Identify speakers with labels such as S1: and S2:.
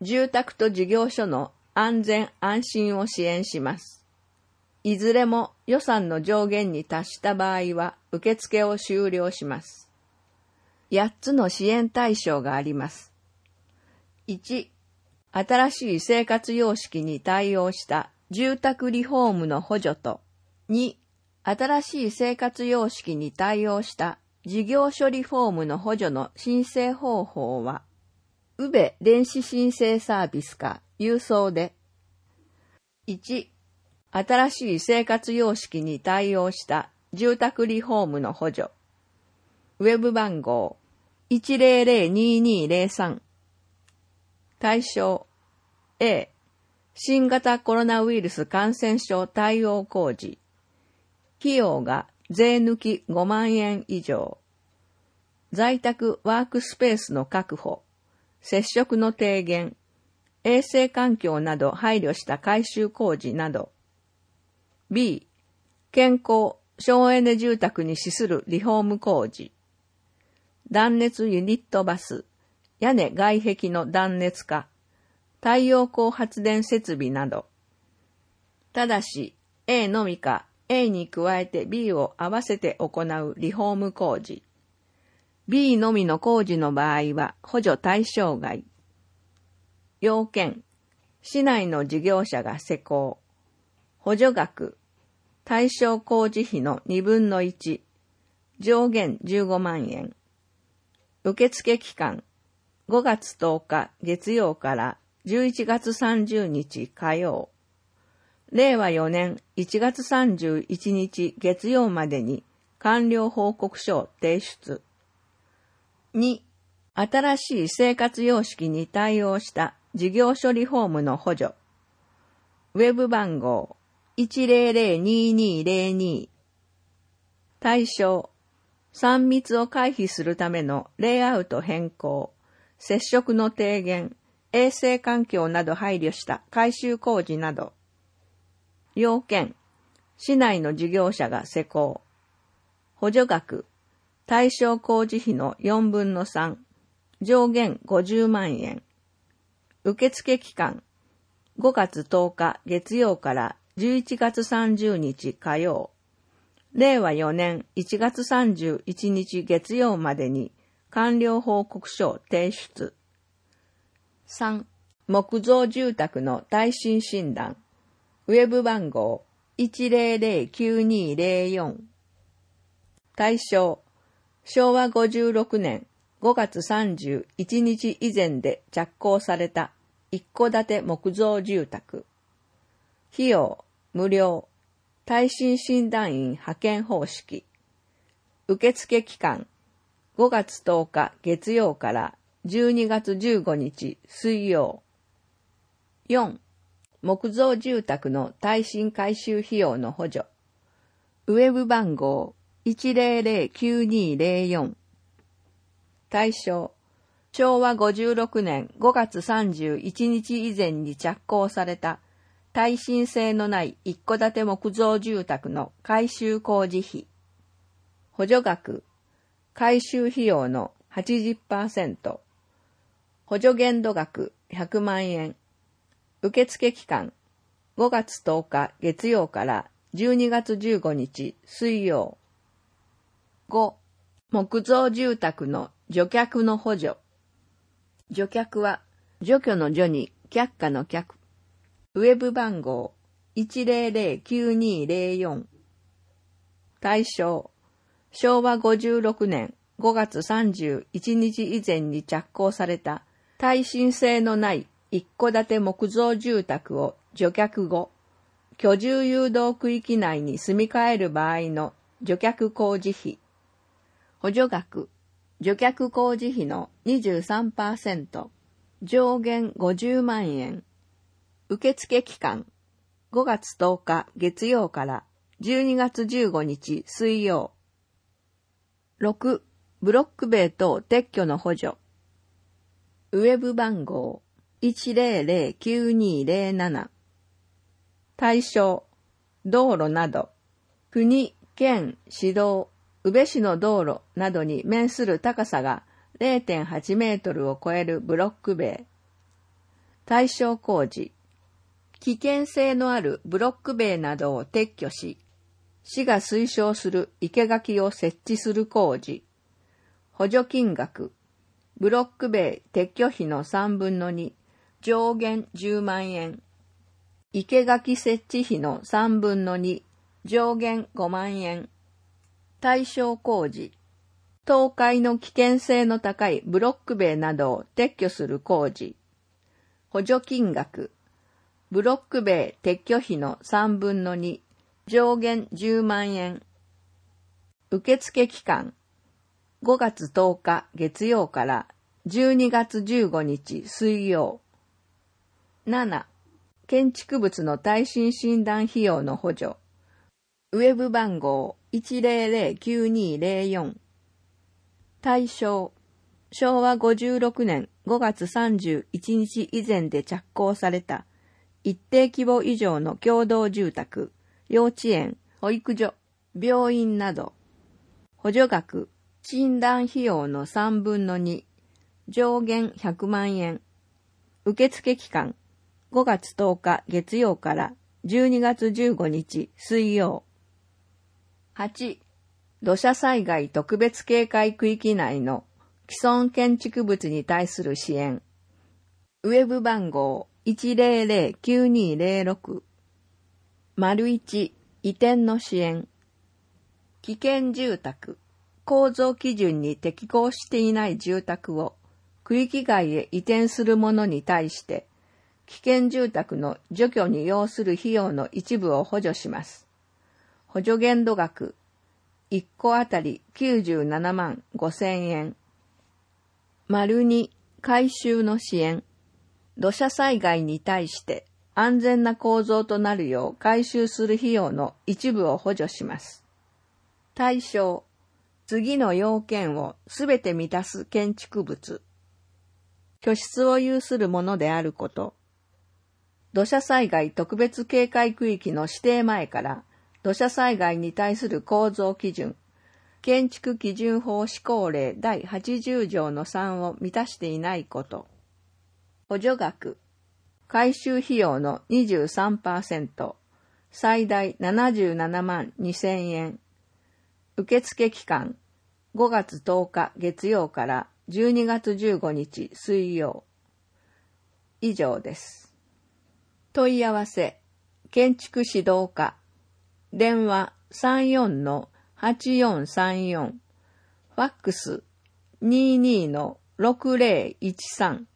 S1: 住宅と事業所の安全安心を支援します。いずれも予算の上限に達した場合は受付を終了します。8つの支援対象があります。1、新しい生活様式に対応した住宅リフォームの補助と、2、新しい生活様式に対応した事業所リフォームの補助の申請方法は、宇部電子申請サービスか郵送で、1、新しい生活様式に対応した住宅リフォームの補助、ウェブ番号1002203、対象 A、新型コロナウイルス感染症対応工事、費用が税抜き5万円以上、在宅ワークスペースの確保、接触の低減、衛生環境など配慮した改修工事など。B、健康、省エネ住宅に資するリフォーム工事。断熱ユニットバス、屋根外壁の断熱化、太陽光発電設備など。ただし、A のみか A に加えて B を合わせて行うリフォーム工事。B のみの工事の場合は補助対象外。要件、市内の事業者が施工。補助額、対象工事費の2分の1、上限15万円。受付期間、5月10日月曜から11月30日火曜。令和4年1月31日月曜までに完了報告書を提出。2、新しい生活様式に対応した事業所リフォームの補助。ウェブ番号1002202。対象、3密を回避するためのレイアウト変更、接触の低減、衛生環境など配慮した改修工事など。要件、市内の事業者が施工。補助額、対象工事費の4分の3、上限50万円。受付期間、5月10日月曜から11月30日火曜。令和4年1月31日月曜までに完了報告書を提出。3、木造住宅の耐震診断。ウェブ番号1009204。対象、昭和56年5月31日以前で着工された一戸建て木造住宅。費用、無料。耐震診断員派遣方式。受付期間、5月10日月曜から12月15日水曜。4、木造住宅の耐震改修費用の補助。ウェブ番号1009204。対象、昭和56年5月31日以前に着工された耐震性のない一戸建て木造住宅の改修工事費。補助額、改修費用の 80%。補助限度額100万円。受付期間、5月10日月曜から12月15日水曜。5、木造住宅の除却の補助。除却は除去の除に却下の却。ウェブ番号1009204。対象、昭和56年5月31日以前に着工された耐震性のない一戸建て木造住宅を除却後、居住誘導区域内に住み替える場合の除却工事費。補助額、除却工事費の 23%、上限50万円。受付期間、5月10日月曜から12月15日水曜。6、ブロック塀等撤去の補助。ウェブ番号1009207。対象、道路など、国、県、市道、宇部市の道路などに面する高さが 0.8 メートルを超えるブロック塀。 対象工事。危険性のあるブロック塀などを撤去し、市が推奨する生垣を設置する工事。補助金額。ブロック塀撤去費の3分の2、上限10万円。生垣設置費の3分の2、上限5万円。対象工事。倒壊の危険性の高いブロック塀などを撤去する工事。補助金額。ブロック塀撤去費の3分の2、上限10万円。受付期間。5月10日月曜から12月15日水曜。7. 建築物の耐震診断費用の補助。ウェブ番号1009204。対象。昭和56年5月31日以前で着工された一定規模以上の共同住宅、幼稚園、保育所、病院など。補助額。診断費用の3分の2、上限100万円。受付期間、5月10日月曜から12月15日水曜。8. 土砂災害特別警戒区域内の既存建築物に対する支援。ウェブ番号1009206。1. 移転の支援。危険住宅。構造基準に適合していない住宅を区域外へ移転する者に対して、危険住宅の除去に要する費用の一部を補助します。補助限度額、1戸あたり97万5,000円。2. 改修の支援。土砂災害に対して安全な構造となるよう改修する費用の一部を補助します。対象。次の要件をすべて満たす建築物。居室を有するものであること。土砂災害特別警戒区域の指定前から土砂災害に対する構造基準、建築基準法施行令第80条の3を満たしていないこと。補助額。改修費用の 23%、最大77万2,000円。受付期間、5月10日月曜から12月15日水曜。以上です。問い合わせ、建築指導課、電話 34-8434、ファックス 22-6013